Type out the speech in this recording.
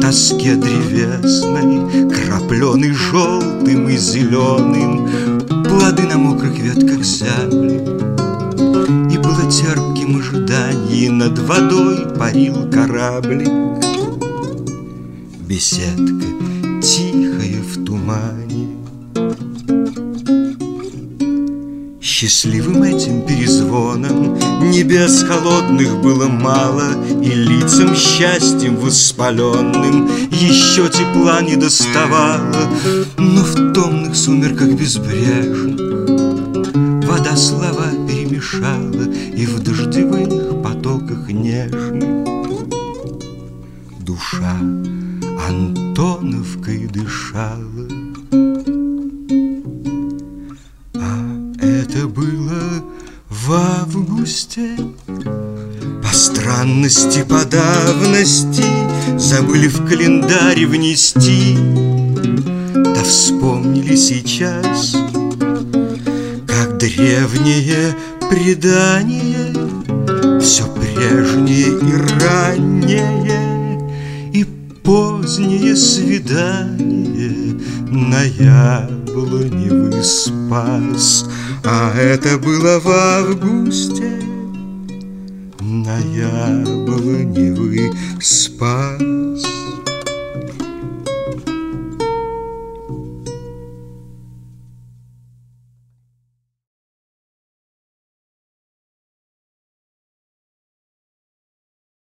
тоске древесной, крапленый желтым и зеленым, плоды на мокрых ветках замли. И было терпким ожидание, над водой парил кораблик. Беседка тихая в тумане. Счастливым этим перезвоном небес холодных было мало, и лицам счастьем воспаленным еще тепла не доставало. Но в томных сумерках безбрежных вода слова перемешала, и в дождевых потоках нежных душа Антоновкой дышала. Это было в августе. По странности, по давности забыли в календаре внести. Да вспомнили сейчас, как древнее предание, все прежнее и раннее, и позднее свидание на яблоневый спас. А это было в августе на яблоневый